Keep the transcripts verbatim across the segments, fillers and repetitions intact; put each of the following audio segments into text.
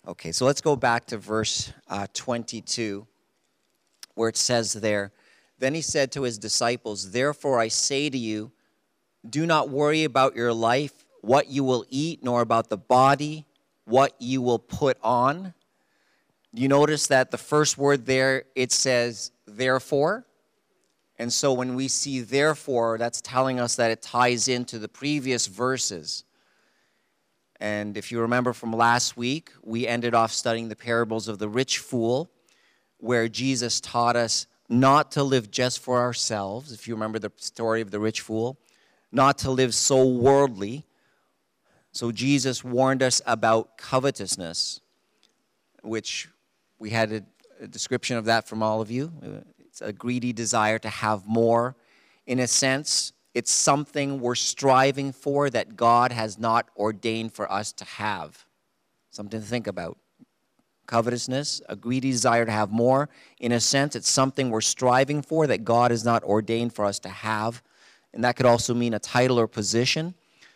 Okay, so let's go back to verse uh, twenty-two, where it says there, "Then he said to his disciples, 'Therefore I say to you, do not worry about your life, what you will eat, nor about the body, what you will put on.'" You notice that the first word there, it says, "therefore." And so when we see "therefore," that's telling us that it ties into the previous verses. And if you remember from last week, we ended off studying the parables of the rich fool, where Jesus taught us not to live just for ourselves. If you remember the story of the rich fool, not to live so worldly. So Jesus warned us about covetousness, which we had a, a description of that from all of you. It's a greedy desire to have more. In a sense, it's something we're striving for that God has not ordained for us to have. Something to think about. Covetousness, a greedy desire to have more. In a sense, it's something we're striving for that God has not ordained for us to have. And that could also mean a title or position.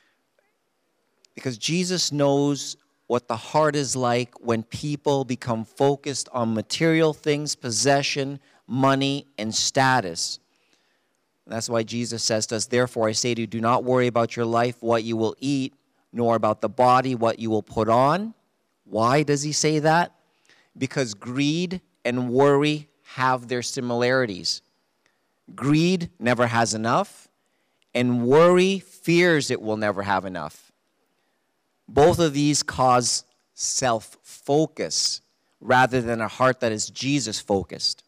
Because Jesus knows what the heart is like when people become focused on material things, possession, money, and status. And that's why Jesus says to us, "Therefore I say to you, do not worry about your life, what you will eat, nor about the body, what you will put on." Why does he say that? Because greed and worry have their similarities. Greed never has enough, and worry fears it will never have enough. Both of these cause self-focus rather than a heart that is Jesus-focused.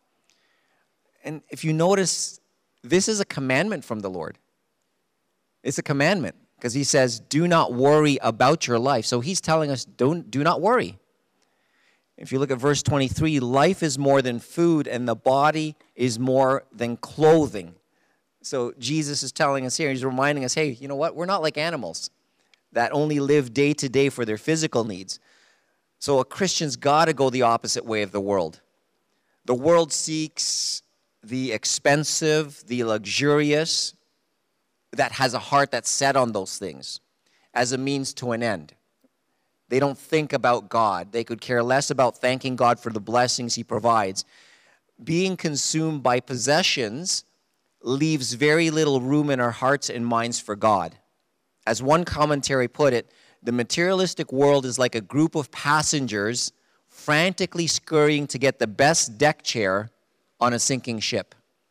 And if you notice, this is a commandment from the Lord. It's a commandment because he says, do not worry about your life. So he's telling us, don't, do not worry. If you look at verse twenty-three, life is more than food and the body is more than clothing. So Jesus is telling us here, he's reminding us, hey, you know what? We're not like animals that only live day to day for their physical needs. So a Christian's got to go the opposite way of the world. The world seeks the expensive, the luxurious, that has a heart that's set on those things as a means to an end. They don't think about God. They could care less about thanking God for the blessings he provides. Being consumed by possessions leaves very little room in our hearts and minds for God. As one commentary put it, the materialistic world is like a group of passengers frantically scurrying to get the best deck chair on a sinking ship.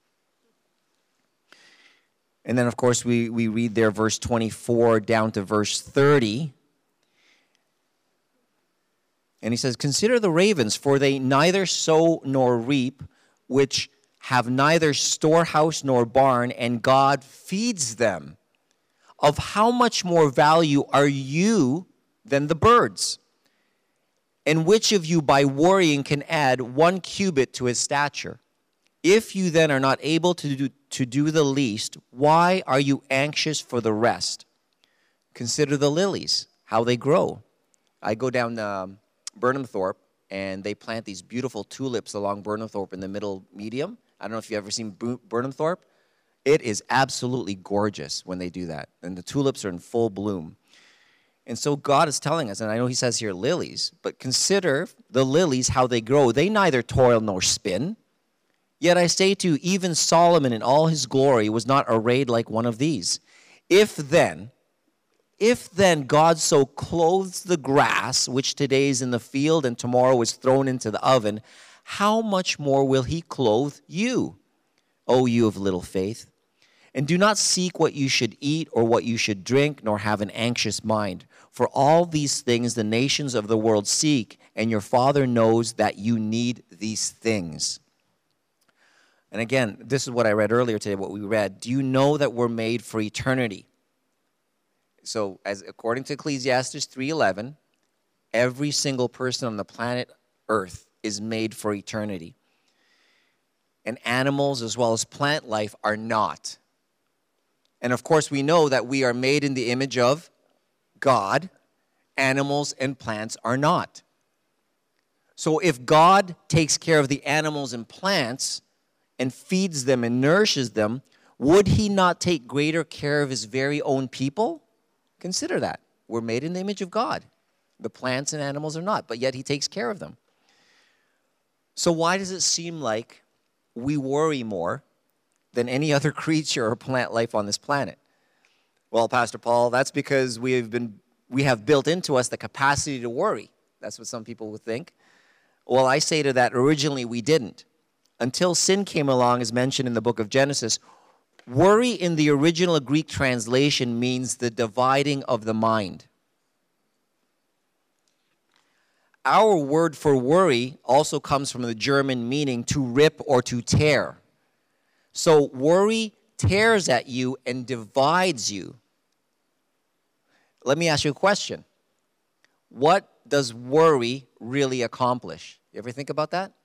And then, of course, we, we read there verse twenty-four down to verse thirty. And he says, "Consider the ravens, for they neither sow nor reap, which have neither storehouse nor barn, and God feeds them. Of how much more value are you than the birds? And which of you by worrying can add one cubit to his stature? If you then are not able to do, to do the least, why are you anxious for the rest? Consider the lilies, how they grow." I go down um, Burnhamthorpe, and they plant these beautiful tulips along Burnhamthorpe in the middle medium. I don't know if you've ever seen Burnhamthorpe. It is absolutely gorgeous when they do that, and the tulips are in full bloom. And so God is telling us, and I know he says here lilies, but consider the lilies, how they grow. They neither toil nor spin. Yet I say to you, even Solomon in all his glory was not arrayed like one of these. If then, if then God so clothes the grass, which today is in the field and tomorrow is thrown into the oven, how much more will he clothe you, O you of little faith? And do not seek what you should eat or what you should drink, nor have an anxious mind. For all these things the nations of the world seek, and your Father knows that you need these things. And again, this is what I read earlier today, what we read. Do you know that we're made for eternity? So, as according to Ecclesiastes three eleven, every single person on the planet Earth is made for eternity. And animals as well as plant life are not. And of course, we know that we are made in the image of God. Animals and plants are not. So if God takes care of the animals and plants and feeds them and nourishes them, would he not take greater care of his very own people? Consider that. We're made in the image of God. The plants and animals are not, but yet he takes care of them. So why does it seem like we worry more than any other creature or plant life on this planet? Well, Pastor Paul, that's because we have been we have built into us the capacity to worry. That's what some people would think. Well, I say to that, originally we didn't. Until sin came along, as mentioned in the book of Genesis, worry in the original Greek translation means the dividing of the mind. Our word for worry also comes from the German meaning to rip or to tear. So worry tears at you and divides you. Let me ask you a question. What does worry really accomplish? You ever think about that?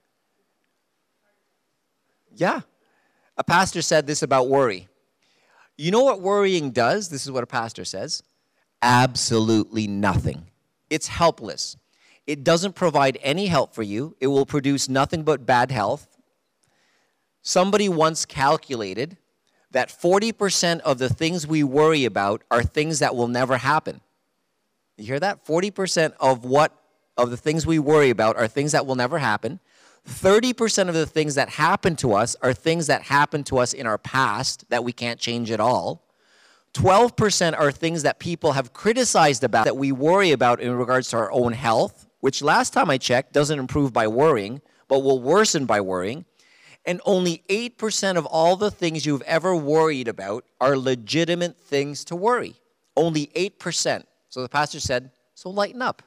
Yeah. A pastor said this about worry. You know what worrying does? This is what a pastor says. Absolutely nothing. It's helpless. It doesn't provide any help for you. It will produce nothing but bad health. Somebody once calculated that forty percent of the things we worry about are things that will never happen. You hear that? forty percent of what of the things we worry about are things that will never happen. thirty percent of the things that happen to us are things that happened to us in our past that we can't change at all. twelve percent are things that people have criticized about that we worry about in regards to our own health, which last time I checked doesn't improve by worrying, but will worsen by worrying. And only eight percent of all the things you've ever worried about are legitimate things to worry. Only eight percent. So the pastor said, so lighten up.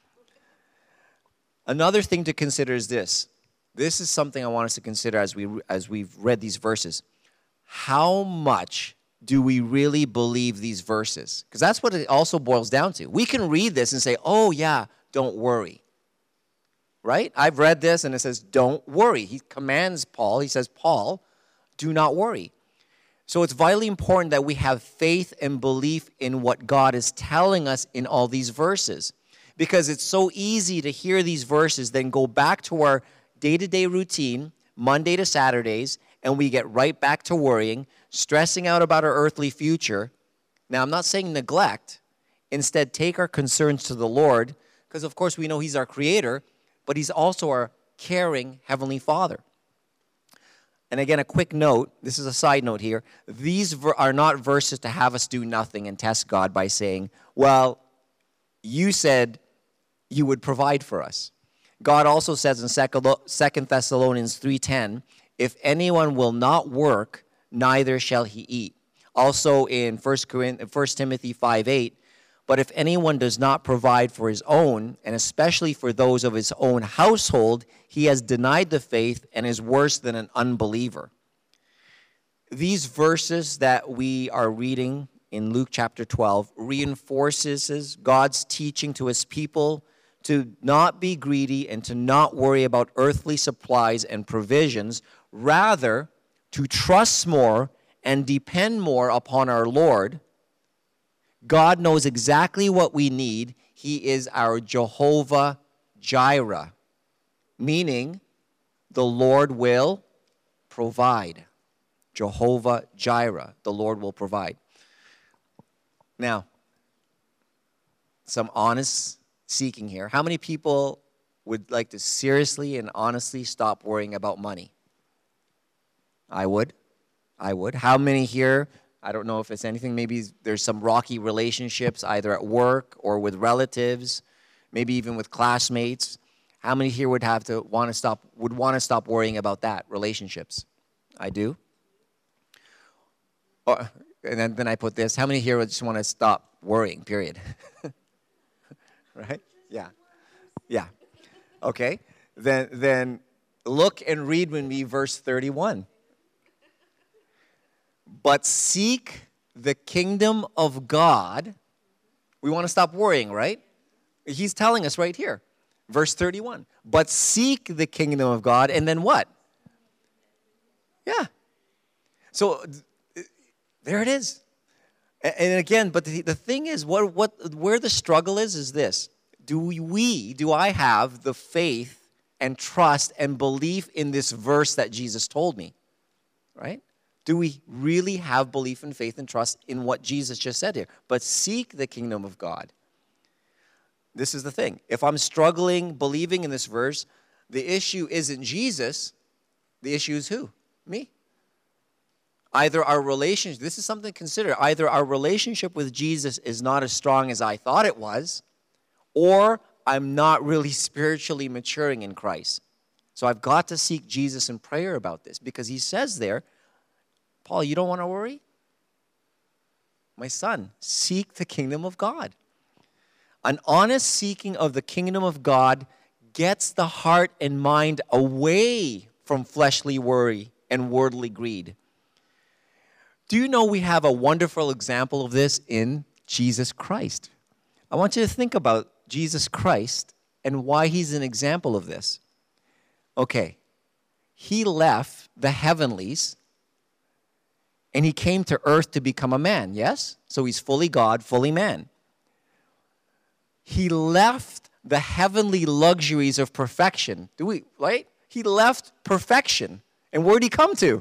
Another thing to consider is this. This is something I want us to consider as, we, as we've read these verses. How much do we really believe these verses? Because that's what it also boils down to. We can read this and say, oh yeah, don't worry. Right? I've read this and it says, don't worry. He commands Paul. He says, Paul, do not worry. So it's vitally important that we have faith and belief in what God is telling us in all these verses. Because it's so easy to hear these verses, then go back to our day-to-day routine, Monday to Saturdays, and we get right back to worrying, stressing out about our earthly future. Now, I'm not saying neglect. Instead, take our concerns to the Lord, because of course we know He's our Creator, but He's also our caring Heavenly Father. And again, a quick note, this is a side note here. These ver- are not verses to have us do nothing and test God by saying, well, you said you would provide for us. God also says in Second Thessalonians three ten, if anyone will not work, neither shall he eat. Also in First Timothy five eight, but if anyone does not provide for his own, and especially for those of his own household, he has denied the faith and is worse than an unbeliever. These verses that we are reading in Luke chapter twelve reinforces God's teaching to his people to not be greedy and to not worry about earthly supplies and provisions, rather to trust more and depend more upon our Lord. God knows exactly what we need. He is our Jehovah Jireh, meaning the Lord will provide. Jehovah Jireh, the Lord will provide. Now, some honest seeking here. How many people would like to seriously and honestly stop worrying about money? I would. I would. How many here, I don't know if it's anything, maybe there's some rocky relationships either at work or with relatives, maybe even with classmates. How many here would have to want to stop, would want to stop worrying about that, relationships? I do. Or, and then, then I put this, how many here would just want to stop worrying, period? Right? Yeah. Yeah. Okay. Then then look and read with me verse thirty-one. But seek the kingdom of God. We want to stop worrying, right? He's telling us right here. Verse thirty-one. But seek the kingdom of God, and then what? Yeah. So there it is. And again, but the, the thing is, what, what, where the struggle is, is this. Do we, do I have the faith and trust and belief in this verse that Jesus told me? Right? Do we really have belief and faith and trust in what Jesus just said here? But seek the kingdom of God. this is the thing. If I'm struggling believing in this verse, the issue isn't Jesus. The issue is who? Me. Either our relationship, this is something to consider, either our relationship with Jesus is not as strong as I thought it was, or I'm not really spiritually maturing in Christ. So I've got to seek Jesus in prayer about this, because he says there, Paul, you don't want to worry? My son, seek the kingdom of God. An honest seeking of the kingdom of God gets the heart and mind away from fleshly worry and worldly greed. Do you know we have a wonderful example of this in Jesus Christ? I want you to think about Jesus Christ and why he's an example of this. Okay, he left the heavenlies and he came to earth to become a man, yes? So he's fully God, fully man. He left the heavenly luxuries of perfection. Do we, right? He left perfection. And where did he come to?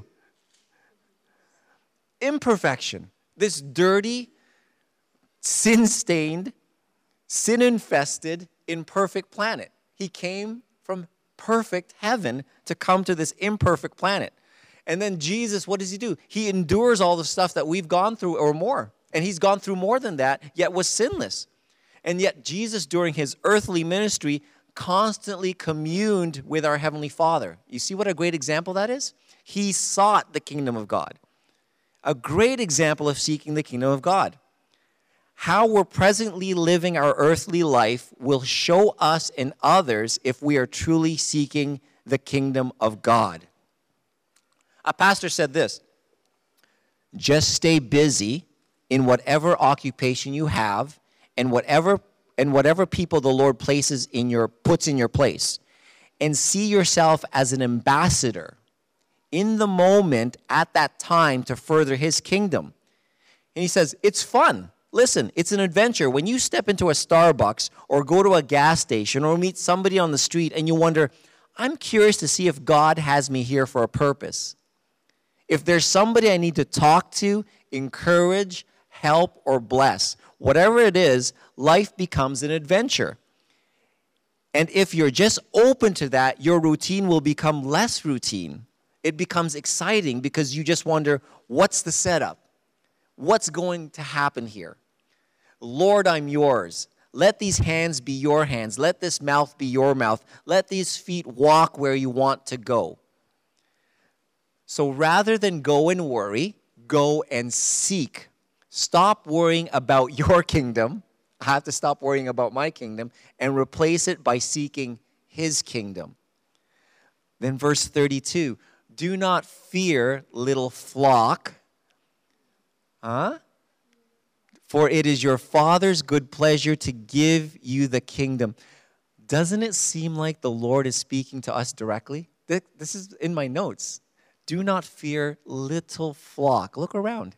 Imperfection. This dirty, sin-stained, sin-infested, imperfect planet. He came from perfect heaven to come to this imperfect planet. And then Jesus, what does he do? He endures all the stuff that we've gone through or more. And he's gone through more than that, yet was sinless. And yet Jesus, during his earthly ministry, constantly communed with our Heavenly Father. You see what a great example that is? He sought the kingdom of God. A great example of seeking the kingdom of God. How we're presently living our earthly life will show us and others if we are truly seeking the kingdom of God. A pastor said this, just stay busy in whatever occupation you have and whatever and whatever people the Lord places in your puts in your place, and see yourself as an ambassador in the moment at that time to further his kingdom. And he says, it's fun. Listen, it's an adventure. When you step into a Starbucks or go to a gas station or meet somebody on the street and you wonder, I'm curious to see if God has me here for a purpose. If there's somebody I need to talk to, encourage, help, or bless, whatever it is, life becomes an adventure. And if you're just open to that, your routine will become less routine. It becomes exciting because you just wonder, what's the setup? What's going to happen here? Lord, I'm yours. Let these hands be your hands. Let this mouth be your mouth. Let these feet walk where you want to go. So rather than go and worry, go and seek. Stop worrying about your kingdom. I have to stop worrying about my kingdom and replace it by seeking his kingdom. Then verse thirty-two, do not fear, little flock. Huh? For it is your Father's good pleasure to give you the kingdom. Doesn't it seem like the Lord is speaking to us directly? This is in my notes. Do not fear, little flock. Look around.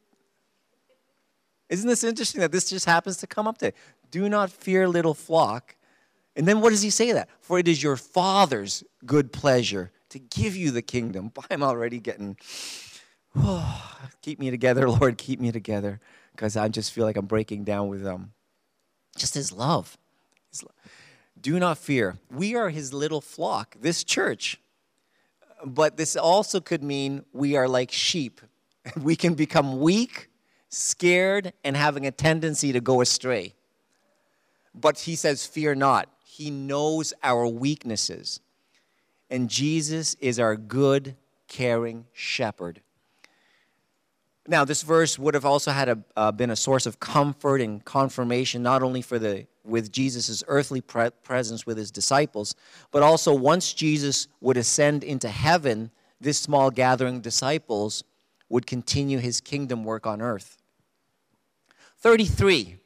Isn't this interesting that this just happens to come up there? Do not fear, little flock. And then what does he say that? For it is your Father's good pleasure to give you the kingdom. I'm already getting, oh, keep me together, Lord, keep me together. Because I just feel like I'm breaking down with um, just his love. his love. Do not fear. We are his little flock, this church. But this also could mean we are like sheep. We can become weak, scared, and having a tendency to go astray. But he says, fear not. He knows our weaknesses. And Jesus is our good, caring shepherd. Now, this verse would have also had a, uh, been a source of comfort and confirmation, not only for the with Jesus' earthly pre- presence with his disciples, but also once Jesus would ascend into heaven, this small gathering of disciples would continue his kingdom work on earth. thirty-three,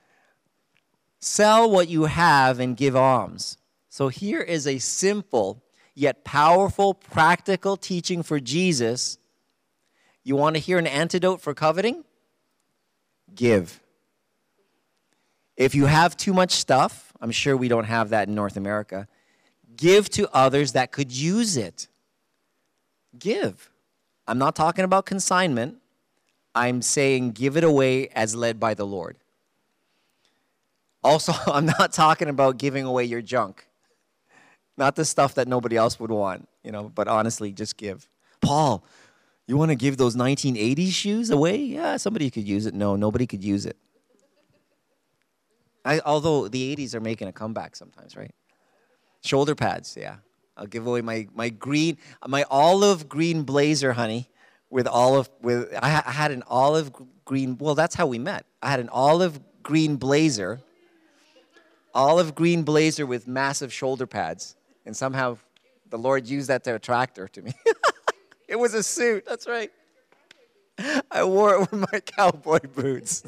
sell what you have and give alms. So here is a simple yet powerful, practical teaching for Jesus. You want to hear an antidote for coveting? Give. If you have too much stuff, I'm sure we don't have that in North America, give to others that could use it. Give. I'm not talking about consignment. I'm saying give it away as led by the Lord. Also, I'm not talking about giving away your junk. Not the stuff that nobody else would want, you know, but honestly, just give. Paul, you want to give those nineteen eighties shoes away? Yeah, somebody could use it. No, nobody could use it. I, although the eighties are making a comeback sometimes, right? Shoulder pads, yeah. I'll give away my, my green, my olive green blazer, honey, with olive, with, I, I had an olive green, well, that's how we met. I had an olive green blazer, olive green blazer with massive shoulder pads. And somehow the Lord used that to attract her to me. It was a suit, that's right. I wore it with my cowboy boots.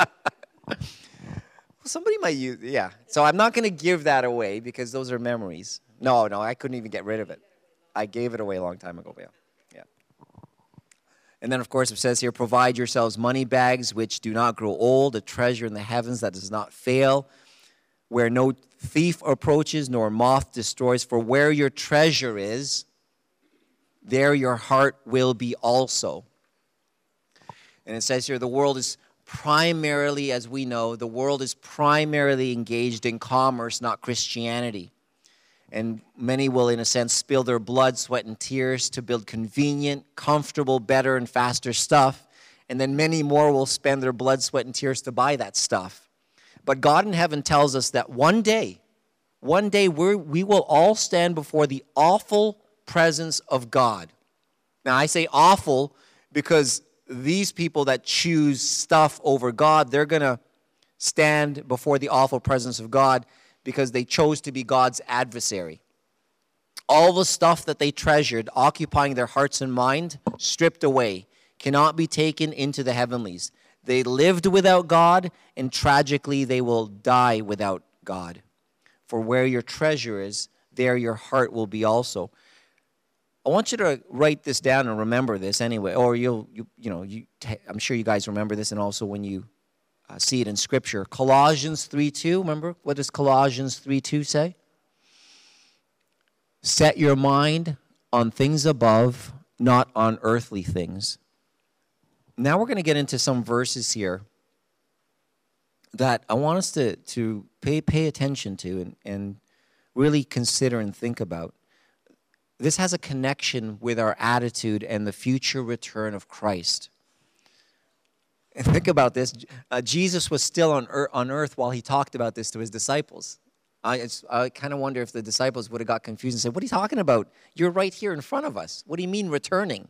Somebody might use, yeah. So I'm not going to give that away because those are memories. No, no, I couldn't even get rid of it. I gave it away a long time ago, yeah. yeah. And then, of course, it says here, provide yourselves money bags which do not grow old, a treasure in the heavens that does not fail, where no thief approaches nor moth destroys. For where your treasure is, there your heart will be also. And it says here, the world is primarily, as we know, the world is primarily engaged in commerce, not Christianity. And many will, in a sense, spill their blood, sweat, and tears to build convenient, comfortable, better, and faster stuff. And then many more will spend their blood, sweat, and tears to buy that stuff. But God in heaven tells us that one day, one day we're, we will all stand before the awful presence of God. Now, I say awful because these people that choose stuff over God, they're going to stand before the awful presence of God because they chose to be God's adversary. All the stuff that they treasured, occupying their hearts and mind, stripped away, cannot be taken into the heavenlies. They lived without God, and tragically they will die without God. For where your treasure is, there your heart will be also. I want you to write this down and remember this anyway, or you'll, you, you know, you, I'm sure you guys remember this, and also when you uh, see it in Scripture. Colossians three two, remember? What does Colossians three two say? Set your mind on things above, not on earthly things. Now we're going to get into some verses here that I want us to, to pay, pay attention to and, and really consider and think about. This has a connection with our attitude and the future return of Christ. And think about this. Uh, Jesus was still on earth, on earth while he talked about this to his disciples. I, I kind of wonder if the disciples would have got confused and said, what are you talking about? You're right here in front of us. What do you mean returning?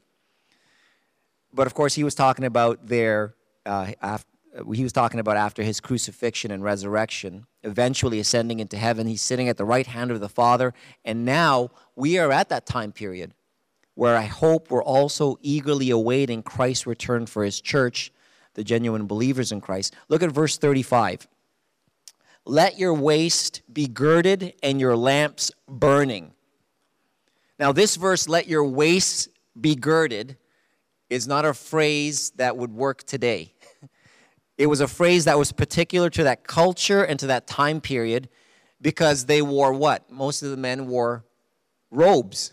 But, of course, he was talking about their, uh, after, he was talking about after his crucifixion and resurrection, eventually ascending into heaven. He's sitting at the right hand of the Father. And now we are at that time period where I hope we're also eagerly awaiting Christ's return for his church, the genuine believers in Christ. Look at verse thirty-five. Let your waist be girded and your lamps burning. Now this verse, let your waist be girded, is not a phrase that would work today. It was a phrase that was particular to that culture and to that time period because they wore what? Most of the men wore robes.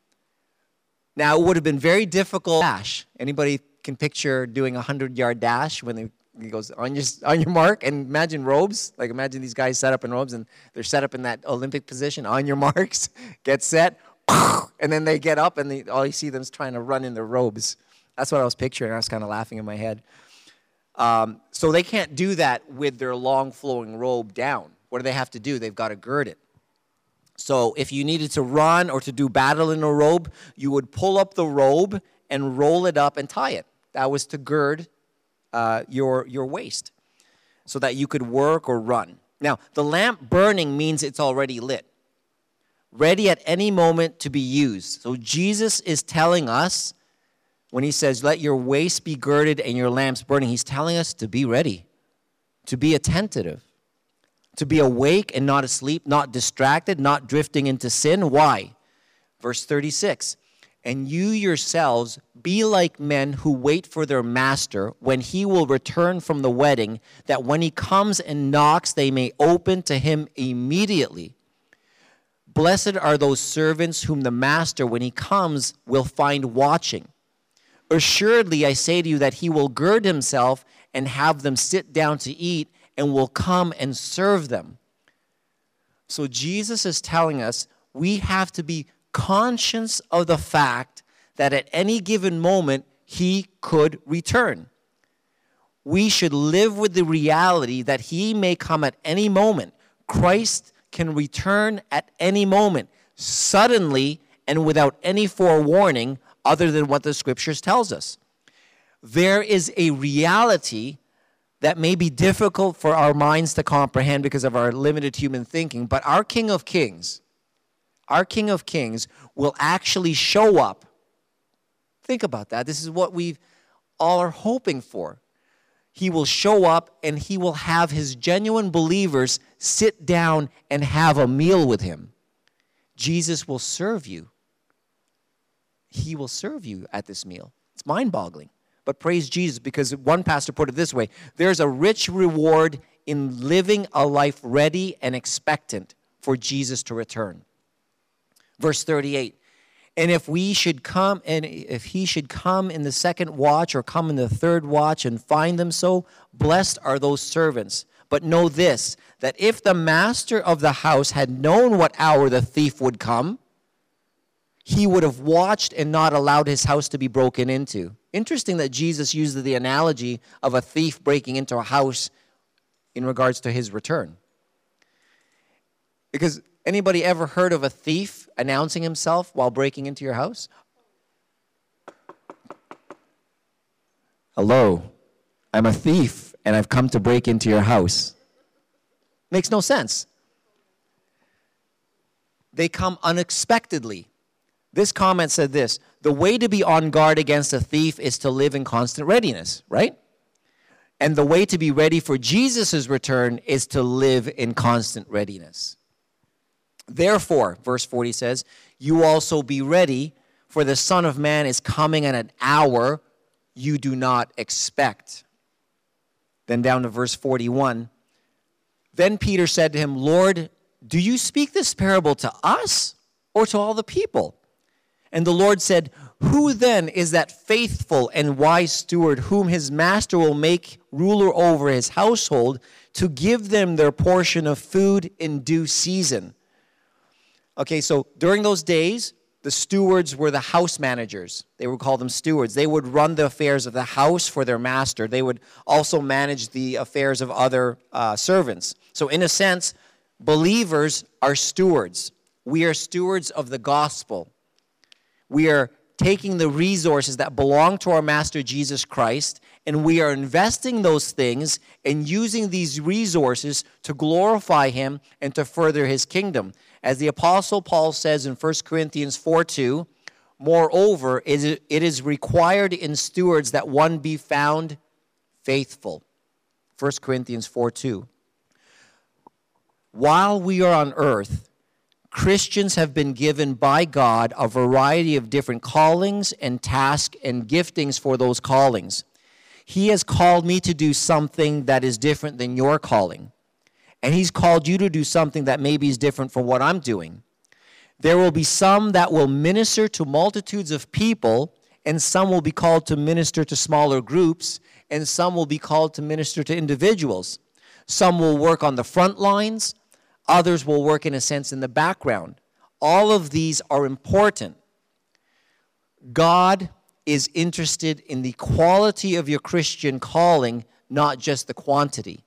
Now, it would have been very difficult. Dash. Anybody can picture doing a hundred-yard dash when they, he goes, on your, on your mark, and imagine robes. Like, imagine these guys set up in robes, and they're set up in that Olympic position. On your marks, get set, and then they get up, and they, all you see them is trying to run in their robes. That's what I was picturing. I was kind of laughing in my head. Um, so they can't do that with their long flowing robe down. What do they have to do? They've got to gird it. So if you needed to run or to do battle in a robe, you would pull up the robe and roll it up and tie it. That was to gird uh, your, your waist so that you could work or run. Now, the lamp burning means it's already lit, ready at any moment to be used. So Jesus is telling us, when he says, let your waist be girded and your lamps burning, he's telling us to be ready, to be attentive, to be awake and not asleep, not distracted, not drifting into sin. Why? Verse thirty-six, and you yourselves be like men who wait for their master when he will return from the wedding, that when he comes and knocks, they may open to him immediately. Blessed are those servants whom the master, when he comes, will find watching. Assuredly, I say to you that he will gird himself and have them sit down to eat, and will come and serve them. So Jesus is telling us we have to be conscious of the fact that at any given moment, he could return. We should live with the reality that he may come at any moment. Christ can return at any moment, suddenly and without any forewarning other than what the scriptures tells us. There is a reality that may be difficult for our minds to comprehend because of our limited human thinking, but our King of Kings, our King of Kings will actually show up. Think about that. This is what we all are hoping for. He will show up and he will have his genuine believers sit down and have a meal with him. Jesus will serve you. He will serve you at this meal. It's mind-boggling. But praise Jesus, because one pastor put it this way, there's a rich reward in living a life ready and expectant for Jesus to return. Verse thirty-eight, and if we should come, and if he should come in the second watch or come in the third watch and find them so, blessed are those servants. But know this, that if the master of the house had known what hour the thief would come, he would have watched and not allowed his house to be broken into. Interesting that Jesus used the analogy of a thief breaking into a house in regards to his return. Because anybody ever heard of a thief announcing himself while breaking into your house? Hello, I'm a thief and I've come to break into your house. Makes no sense. They come unexpectedly. This comment said this, the way to be on guard against a thief is to live in constant readiness, right? And the way to be ready for Jesus' return is to live in constant readiness. Therefore, verse forty says, you also be ready, for the Son of Man is coming at an hour you do not expect. Then down to verse forty-one, then Peter said to him, Lord, do you speak this parable to us or to all the people? And the Lord said, who then is that faithful and wise steward whom his master will make ruler over his household to give them their portion of food in due season? Okay, so during those days, the stewards were the house managers. They would call them stewards. They would run the affairs of the house for their master. They would also manage the affairs of other uh, servants. So in a sense, believers are stewards. We are stewards of the gospel. We are taking the resources that belong to our Master Jesus Christ, and we are investing those things and using these resources to glorify him and to further his kingdom. As the Apostle Paul says in First Corinthians four two, moreover, it is required in stewards that one be found faithful. First Corinthians four two. While we are on earth, Christians have been given by God a variety of different callings and tasks and giftings for those callings. He has called me to do something that is different than your calling. And he's called you to do something that maybe is different from what I'm doing. There will be some that will minister to multitudes of people, and some will be called to minister to smaller groups, and some will be called to minister to individuals. Some will work on the front lines. Others will work, in a sense, in the background. All of these are important. God is interested in the quality of your Christian calling, not just the quantity.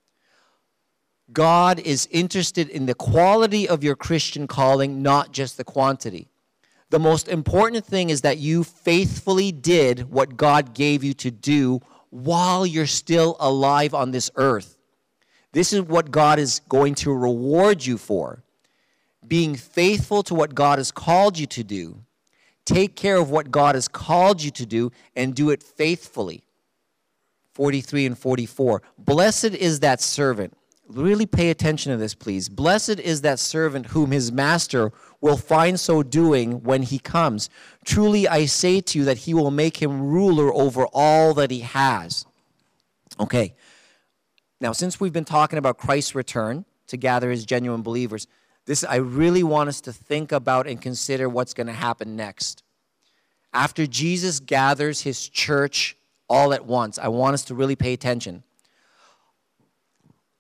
God is interested in the quality of your Christian calling, not just the quantity. The most important thing is that you faithfully did what God gave you to do while you're still alive on this earth. This is what God is going to reward you for. Being faithful to what God has called you to do. Take care of what God has called you to do and do it faithfully. forty-three and forty-four. Blessed is that servant. Really pay attention to this, please. Blessed is that servant whom his master will find so doing when he comes. Truly I say to you that he will make him ruler over all that he has. Okay. Now, since we've been talking about Christ's return to gather his genuine believers, this I really want us to think about and consider what's going to happen next. After Jesus gathers his church all at once, I want us to really pay attention.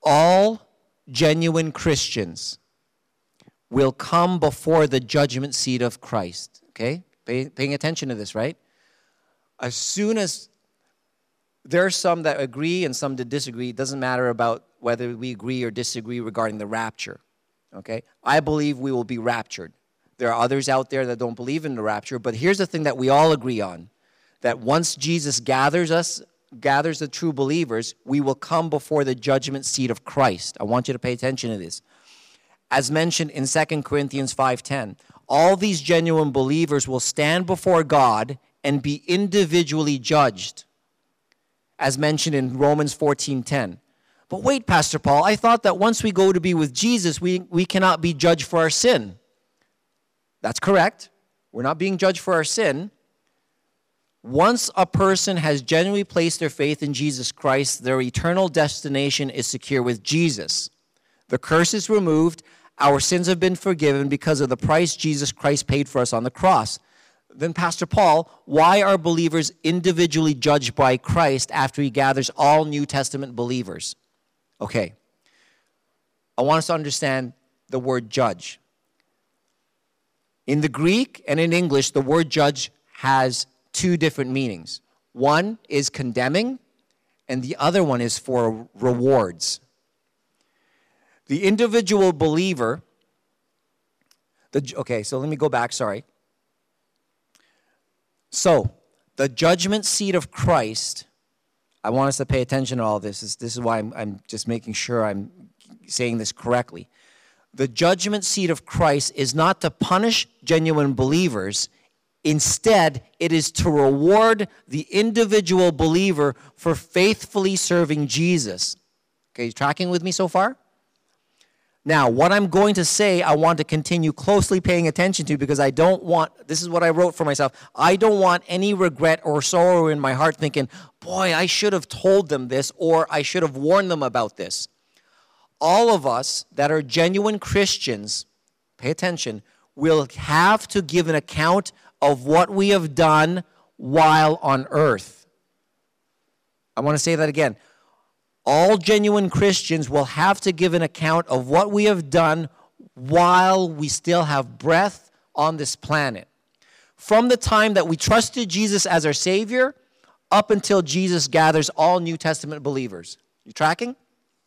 all genuine Christians will come before the judgment seat of Christ. Okay? Pay, paying attention to this, right? As soon as there are some that agree and some that disagree, it doesn't matter about whether we agree or disagree regarding the rapture. Okay? I believe we will be raptured. There are others out there that don't believe in the rapture, but here's the thing that we all agree on, that once Jesus gathers us, gathers the true believers, we will come before the judgment seat of Christ. I want you to pay attention to this. As mentioned in Second Corinthians five ten, all these genuine believers will stand before God and be individually judged, as mentioned in Romans fourteen ten. But wait, Pastor Paul, I thought that once we go to be with Jesus, we, we cannot be judged for our sin. That's correct. We're not being judged for our sin. Once a person has genuinely placed their faith in Jesus Christ, their eternal destination is secure with Jesus. The curse is removed. Our sins have been forgiven because of the price Jesus Christ paid for us on the cross. Then, Pastor Paul, why are believers individually judged by Christ after he gathers all New Testament believers? Okay. I want us to understand the word judge. In the Greek and in English, the word judge has two different meanings. One is condemning, and the other one is for rewards. The individual believer, the, okay, so let me go back, sorry. So, the judgment seat of Christ, I want us to pay attention to all this. This, this is why I'm, I'm just making sure I'm saying this correctly. The judgment seat of Christ is not to punish genuine believers. Instead, it is to reward the individual believer for faithfully serving Jesus. Okay, you tracking with me so far? Now, what I'm going to say, I want to continue closely paying attention to because I don't want, this is what I wrote for myself, I don't want any regret or sorrow in my heart thinking, boy, I should have told them this or I should have warned them about this. All of us that are genuine Christians, pay attention, will have to give an account of what we have done while on earth. I want to say that again. All genuine Christians will have to give an account of what we have done while we still have breath on this planet. From the time that we trusted Jesus as our Savior up until Jesus gathers all New Testament believers. You tracking?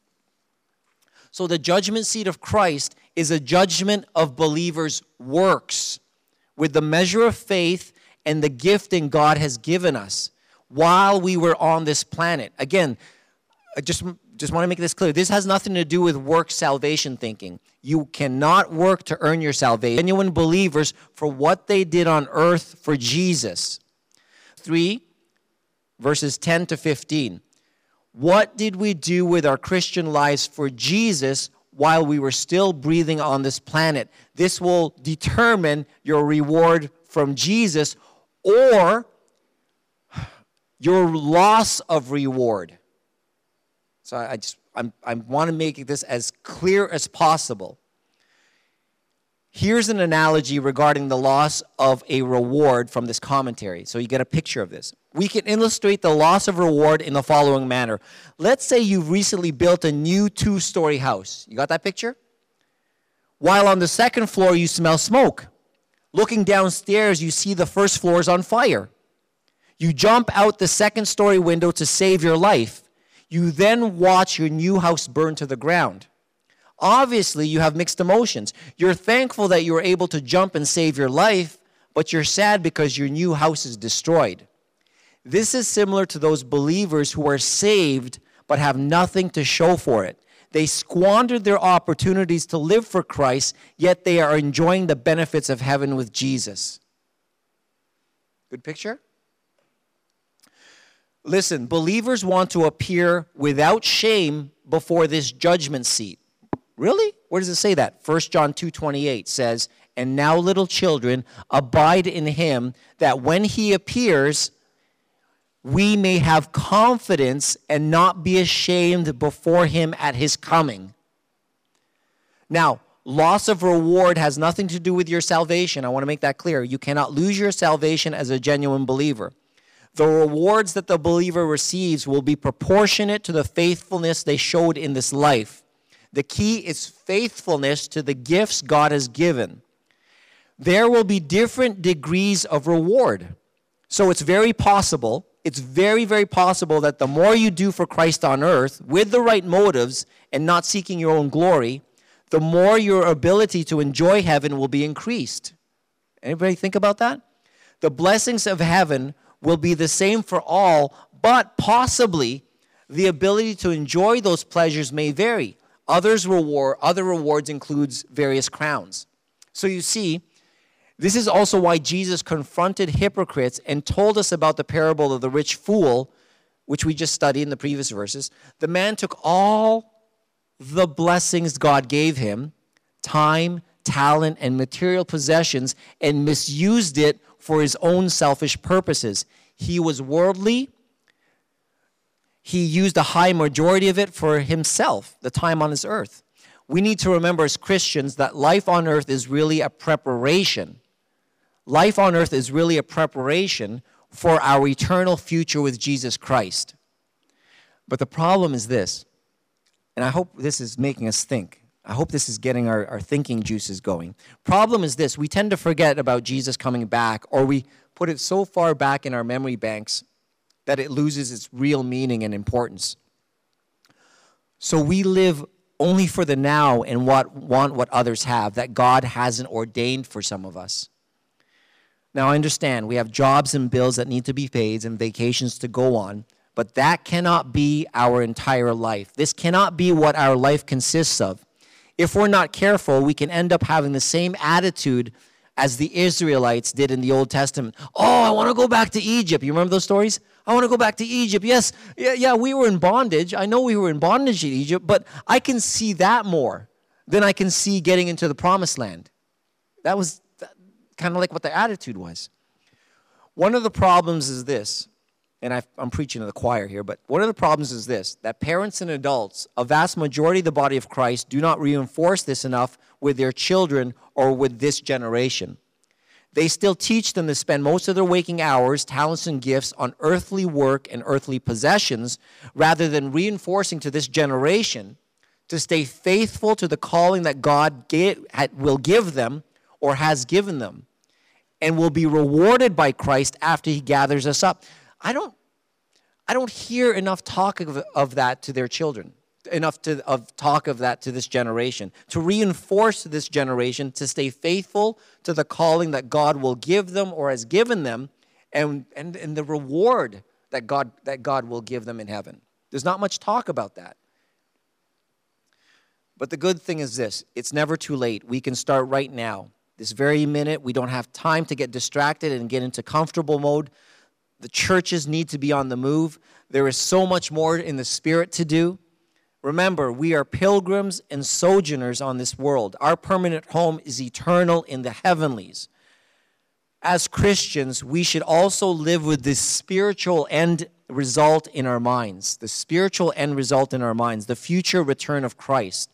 So the judgment seat of Christ is a judgment of believers' works with the measure of faith and the gifting God has given us while we were on this planet. Again, I just, just want to make this clear. This has nothing to do with work salvation thinking. You cannot work to earn your salvation. Genuine believers for what they did on earth for Jesus. three, verses ten to fifteen. What did we do with our Christian lives for Jesus while we were still breathing on this planet? This will determine your reward from Jesus or your loss of reward. So I just I'm, I want to make this as clear as possible. Here's an analogy regarding the loss of a reward from this commentary. So you get a picture of this. We can illustrate the loss of reward in the following manner. Let's say you've recently built a new two-story house. You got that picture? While on the second floor, you smell smoke. Looking downstairs, you see the first floor is on fire. You jump out the second-story window to save your life. You then watch your new house burn to the ground. Obviously, you have mixed emotions. You're thankful that you were able to jump and save your life, but you're sad because your new house is destroyed. This is similar to those believers who are saved but have nothing to show for it. They squandered their opportunities to live for Christ, yet they are enjoying the benefits of heaven with Jesus. Good picture? Listen, believers want to appear without shame before this judgment seat. Really? Where does it say that? First John two twenty-eight says, "And now, little children, abide in him, that when he appears, we may have confidence and not be ashamed before him at his coming." Now, loss of reward has nothing to do with your salvation. I want to make that clear. You cannot lose your salvation as a genuine believer. The rewards that the believer receives will be proportionate to the faithfulness they showed in this life. The key is faithfulness to the gifts God has given. There will be different degrees of reward. So it's very possible, it's very, very possible that the more you do for Christ on earth, with the right motives and not seeking your own glory, the more your ability to enjoy heaven will be increased. Anybody think about that? The blessings of heaven will be the same for all, but possibly the ability to enjoy those pleasures may vary. Others reward, other rewards includes various crowns. So you see, this is also why Jesus confronted hypocrites and told us about the parable of the rich fool, which we just studied in the previous verses. The man took all the blessings God gave him, time, talent, and material possessions, and misused it for his own selfish purposes. He was worldly. He used a high majority of it for himself, the time on this earth. We need to remember as Christians that life on earth is really a preparation. Life on earth is really a preparation for our eternal future with Jesus Christ. But the problem is this, and I hope this is making us think. I hope this is getting our, our thinking juices going. Problem is this, we tend to forget about Jesus coming back, or we put it so far back in our memory banks that it loses its real meaning and importance. So we live only for the now and what, want what others have that God hasn't ordained for some of us. Now I understand we have jobs and bills that need to be paid and vacations to go on, but that cannot be our entire life. This cannot be what our life consists of. If we're not careful, we can end up having the same attitude as the Israelites did in the Old Testament. Oh, I want to go back to Egypt. You remember those stories? I want to go back to Egypt. Yes, yeah, yeah, we were in bondage. I know we were in bondage in Egypt, but I can see that more than I can see getting into the promised land. That was kind of like what the attitude was. One of the problems is this, and I've, I'm preaching to the choir here, but one of the problems is this, that parents and adults, a vast majority of the body of Christ, do not reinforce this enough with their children or with this generation. They still teach them to spend most of their waking hours, talents, and gifts on earthly work and earthly possessions, rather than reinforcing to this generation to stay faithful to the calling that God gave, will give them or has given them, and will be rewarded by Christ after he gathers us up. I don't, I don't hear enough talk of, of that to their children, enough to, of talk of that to this generation, to reinforce to this generation to stay faithful to the calling that God will give them or has given them, and, and, and the reward that God, that God will give them in heaven. There's not much talk about that. But the good thing is this, it's never too late. We can start right now. This very minute, we don't have time to get distracted and get into comfortable mode. The churches need to be on the move. There is so much more in the Spirit to do. Remember, we are pilgrims and sojourners on this world. Our permanent home is eternal in the heavenlies. As Christians, we should also live with this spiritual end result in our minds. The spiritual end result in our minds, the future return of Christ.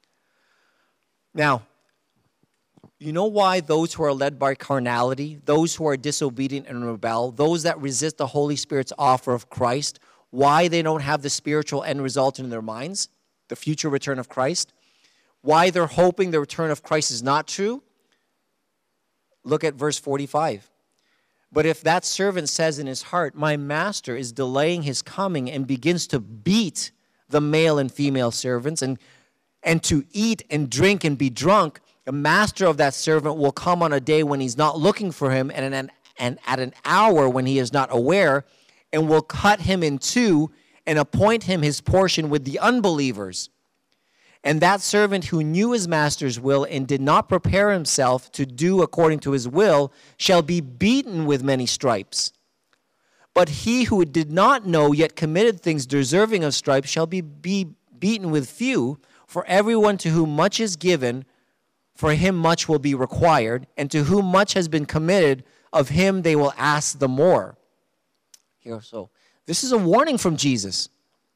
Now, you know why those who are led by carnality, those who are disobedient and rebel, those that resist the Holy Spirit's offer of Christ, why they don't have the spiritual end result in their minds, the future return of Christ? Why they're hoping the return of Christ is not true? Look at verse forty-five. But if that servant says in his heart, my master is delaying his coming, and begins to beat the male and female servants, and, and to eat and drink and be drunk, the master of that servant will come on a day when he's not looking for him, and, an, and at an hour when he is not aware, and will cut him in two and appoint him his portion with the unbelievers. And that servant who knew his master's will and did not prepare himself to do according to his will shall be beaten with many stripes. But he who did not know yet committed things deserving of stripes shall be, be beaten with few. For everyone to whom much is given, for him much will be required, and to whom much has been committed, of him they will ask the more. Here, so this is a warning from Jesus.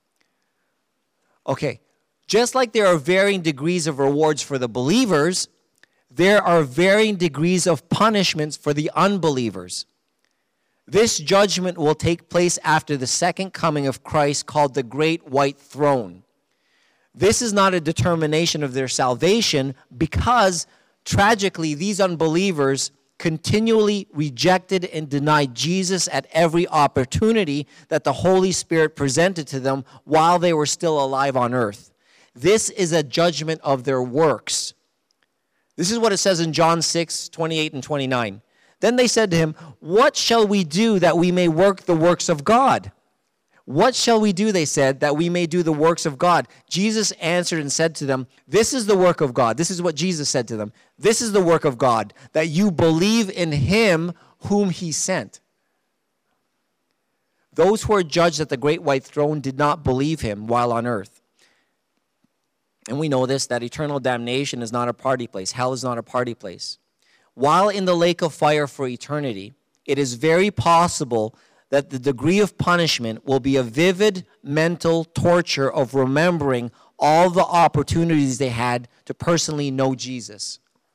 Okay, just like there are varying degrees of rewards for the believers, there are varying degrees of punishments for the unbelievers. This judgment will take place after the second coming of Christ, called the Great White Throne. This is not a determination of their salvation, because tragically these unbelievers continually rejected and denied Jesus at every opportunity that the Holy Spirit presented to them while they were still alive on earth. This is a judgment of their works. This is what it says in John six, twenty-eight and twenty-nine. Then they said to him, "What shall we do that we may work the works of God?" What shall we do, they said, that we may do the works of God? Jesus answered and said to them, this is the work of God. This is what Jesus said to them. This is the work of God, that you believe in him whom he sent. Those who are judged at the great white throne did not believe him while on earth. And we know this, that eternal damnation is not a party place. Hell is not a party place. While in the lake of fire for eternity, it is very possible that the degree of punishment will be a vivid mental torture of remembering all the opportunities they had to personally know Jesus.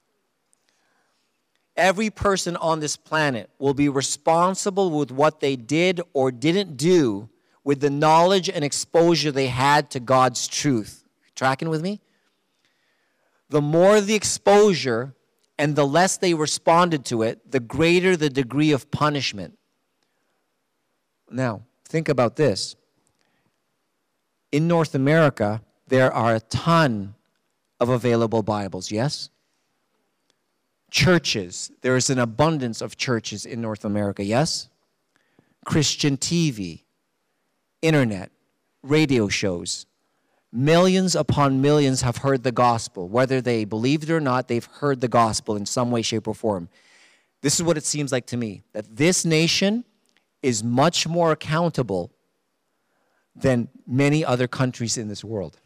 Every person on this planet will be responsible with what they did or didn't do with the knowledge and exposure they had to God's truth. Tracking with me? The more the exposure and the less they responded to it, the greater the degree of punishment. Now, think about this. In North America, there are a ton of available Bibles, yes? Churches, there is an abundance of churches in North America, yes? Christian T V, internet, radio shows. Millions upon millions have heard the gospel. Whether they believed it or not, they've heard the gospel in some way, shape, or form. This is what it seems like to me, that this nation is much more accountable than many other countries in this world.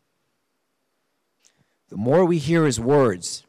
The more we hear his words,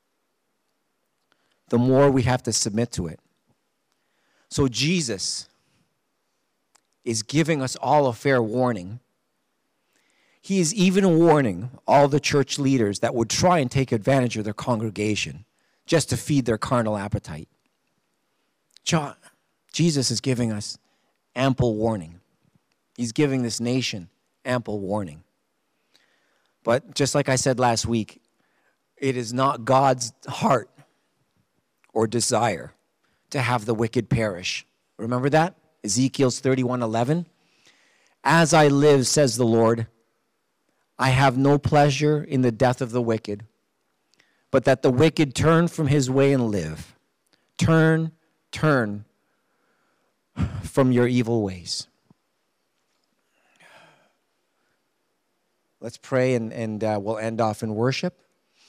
the more we have to submit to it. So Jesus is giving us all a fair warning. He is even warning all the church leaders that would try and take advantage of their congregation just to feed their carnal appetite. John, Jesus is giving us ample warning. He's giving this nation ample warning. But just like I said last week, it is not God's heart or desire to have the wicked perish. Remember that? Ezekiel's thirty-one eleven. As I live, says the Lord, I have no pleasure in the death of the wicked, but that the wicked turn from his way and live. Turn, turn from your evil ways. Let's pray, and, and uh, we'll end off in worship.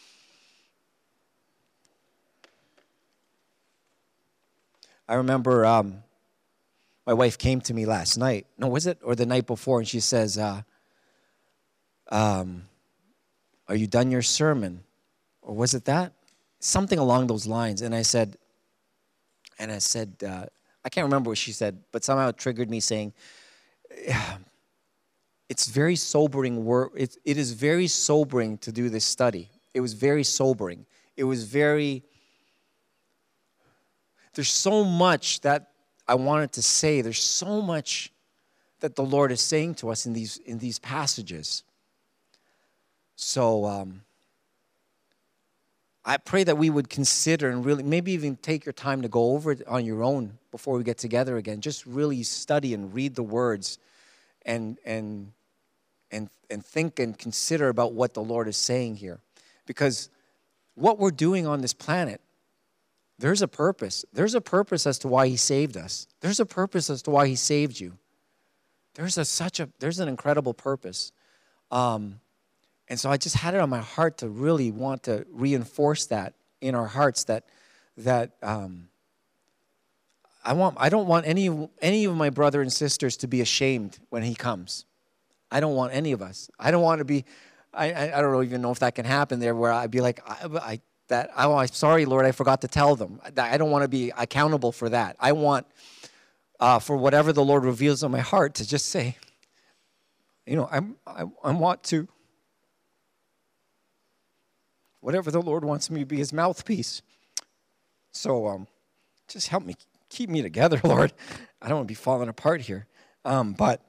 I remember um, my wife came to me last night. No, was it? Or the night before, and she says, uh, um, are you done your sermon? Or was it that? Something along those lines. And I said, and I said, uh, I can't remember what she said, but somehow it triggered me saying, it's very sobering work. It, it is very sobering to do this study. It was very sobering. It was very, there's so much that I wanted to say. There's so much that the Lord is saying to us in these, in these passages. So um, I pray that we would consider and really, maybe even take your time to go over it on your own before we get together again. Just really study and read the words and and and and think and consider about what the Lord is saying here. Because what we're doing on this planet, there's a purpose. There's a purpose as to why he saved us. There's a purpose as to why he saved you. There's a such a there's an incredible purpose. Um, and so I just had it on my heart to really want to reinforce that in our hearts, that that um, I want I don't want any any of my brother and sisters to be ashamed when he comes. I don't want any of us. I don't want to be, I, I, I don't even know if that can happen there, where I'd be like, I, I that oh, I'm sorry, Lord, I forgot to tell them. I don't want to be accountable for that. I want, uh, for whatever the Lord reveals in my heart, to just say, you know, I'm, I, I want to, whatever the Lord wants me to be his mouthpiece. So um, just help me keep me together, Lord. I don't want to be falling apart here. Um, but,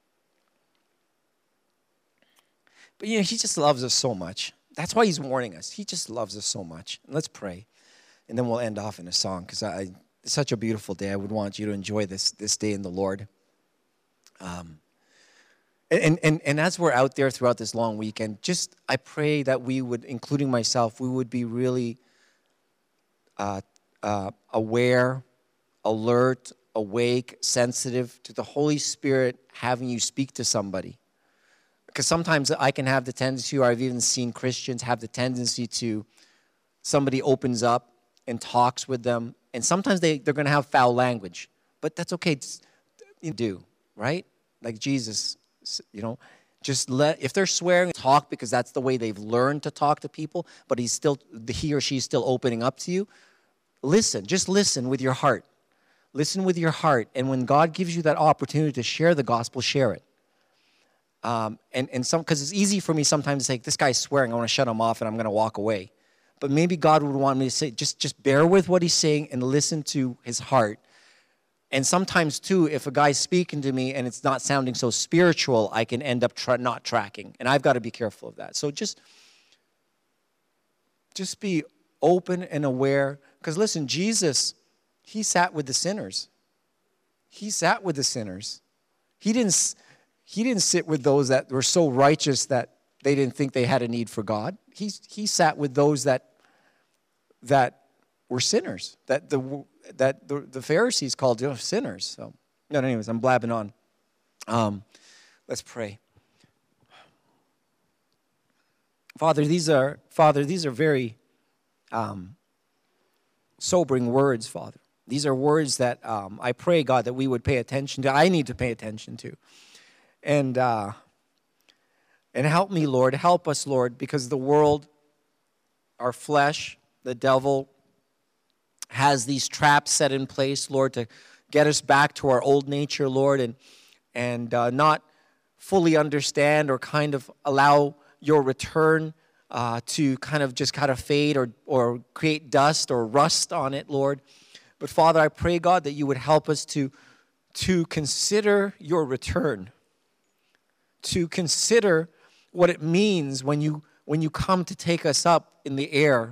but, you know, he just loves us so much. That's why he's warning us. He just loves us so much. Let's pray, and then we'll end off in a song, because I, it's such a beautiful day. I would want you to enjoy this this day in the Lord. Um, and, and, and as we're out there throughout this long weekend, just I pray that we would, including myself, we would be really uh, uh, aware, alert, awake, sensitive to the Holy Spirit having you speak to somebody. Because sometimes I can have the tendency, or I've even seen Christians have the tendency to, somebody opens up and talks with them, and sometimes they, they're going to have foul language. But that's okay. You do, right? Like Jesus, you know, just let, if they're swearing, talk, because that's the way they've learned to talk to people, but he's still, he or she's still opening up to you. Listen, just listen with your heart. Listen with your heart, and when God gives you that opportunity to share the gospel, share it. Um, and, and some, because it's easy for me sometimes to say, this guy's swearing, I want to shut him off, and I'm going to walk away. But maybe God would want me to say, just, just bear with what he's saying and listen to his heart. And sometimes, too, if a guy's speaking to me and it's not sounding so spiritual, I can end up tra- not tracking. And I've got to be careful of that. So just, just be open and aware. Because listen, Jesus, he sat with the sinners. He sat with the sinners. He didn't... He didn't sit with those that were so righteous that they didn't think they had a need for God. He, he sat with those that that were sinners, that the that the, the Pharisees called, you know, sinners. So, no, anyways, I'm blabbing on. Um, let's pray. Father, these are Father, these are very um, sobering words, Father. These are words that um, I pray, God, that we would pay attention to. I need to pay attention to. And uh, and help me, Lord. Help us, Lord, because the world, our flesh, the devil, has these traps set in place, Lord, to get us back to our old nature, Lord, and and uh, not fully understand or kind of allow your return uh, to kind of just kind of fade or or create dust or rust on it, Lord. But Father, I pray, God, that you would help us to to consider your return. To consider what it means when you when you come to take us up in the air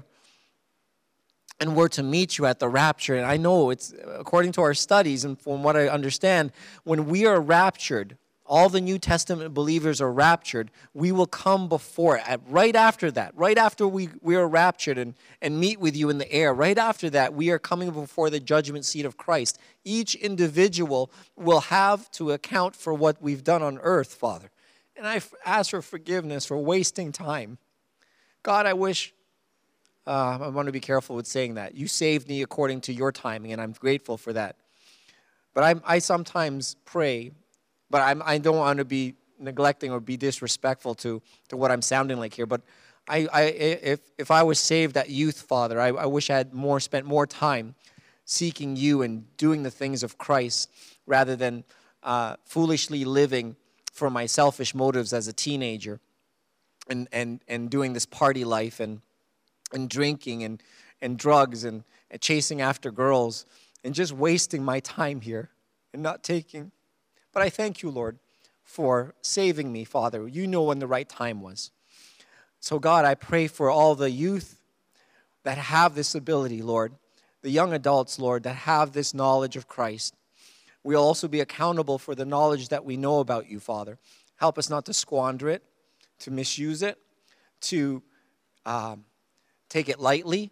and we're to meet you at the rapture. And I know it's according to our studies and from what I understand, when we are raptured, all the New Testament believers are raptured, we will come before, at, right after that, right after we, we are raptured and, and meet with you in the air, right after that, we are coming before the judgment seat of Christ. Each individual will have to account for what we've done on earth, Father. And I ask for forgiveness for wasting time. God, I wish, uh, I want to be careful with saying that. You saved me according to your timing, and I'm grateful for that. But I, I sometimes pray, but I'm, I don't want to be neglecting or be disrespectful to, to what I'm sounding like here. But I, I, if, if I was saved at youth, Father, I, I wish I had more spent more time seeking you and doing the things of Christ rather than uh, foolishly living for my selfish motives as a teenager and, and, and doing this party life and, and drinking and, and drugs and, and chasing after girls and just wasting my time here and not taking. But I thank you, Lord, for saving me, Father. You know when the right time was. So, God, I pray for all the youth that have this ability, Lord, the young adults, Lord, that have this knowledge of Christ. We'll also be accountable for the knowledge that we know about you, Father. Help us not to squander it, to misuse it, to um, take it lightly.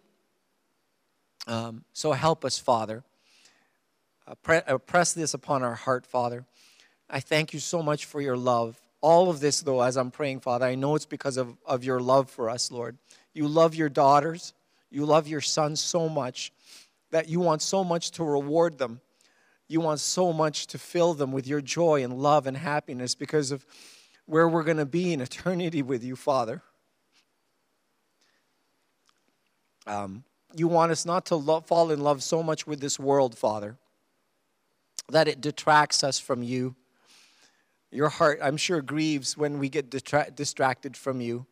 Um, so help us, Father. Uh, pre- uh, press this upon our heart, Father. I thank you so much for your love. All of this, though, as I'm praying, Father, I know it's because of, of your love for us, Lord. You love your daughters. You love your sons so much that you want so much to reward them. You want so much to fill them with your joy and love and happiness because of where we're going to be in eternity with you, Father. Um, you want us not to love, fall in love so much with this world, Father, that it detracts us from you. Your heart, I'm sure, grieves when we get detra- distracted from you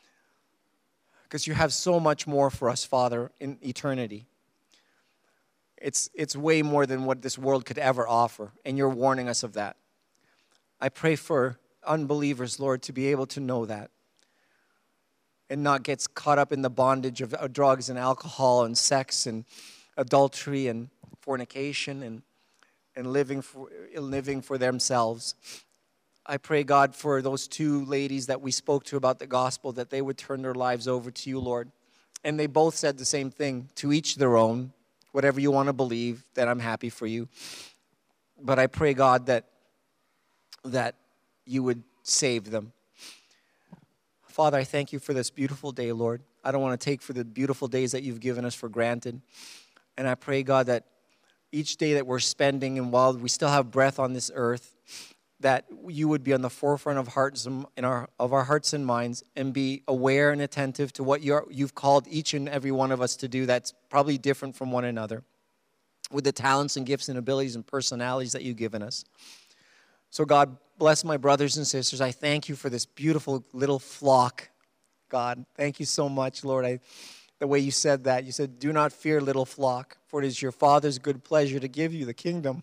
because you have so much more for us, Father, in eternity. It's, it's way more than what this world could ever offer, and you're warning us of that. I pray for unbelievers, Lord, to be able to know that and not get caught up in the bondage of drugs and alcohol and sex and adultery and fornication and, and living for, living for themselves. I pray, God, for those two ladies that we spoke to about the gospel, that they would turn their lives over to you, Lord. And they both said the same thing, to each their own, whatever you want to believe, that I'm happy for you. But I pray, God, that, that you would save them. Father, I thank you for this beautiful day, Lord. I don't want to take for the beautiful days that you've given us for granted. And I pray, God, that each day that we're spending and while we still have breath on this earth, that you would be on the forefront of hearts and in our of our hearts and minds and be aware and attentive to what you're, you've called each and every one of us to do that's probably different from one another with the talents and gifts and abilities and personalities that you've given us. So God, bless my brothers and sisters. I thank you for this beautiful little flock, God. Thank you so much, Lord. I, the way you said that, you said, do not fear, little flock, for it is your Father's good pleasure to give you the kingdom.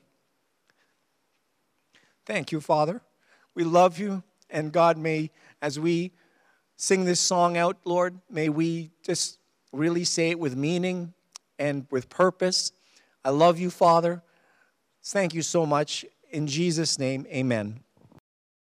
Thank you, Father. We love you. And God, may, as we sing this song out, Lord, may we just really say it with meaning and with purpose. I love you, Father. Thank you so much. In Jesus' name, amen.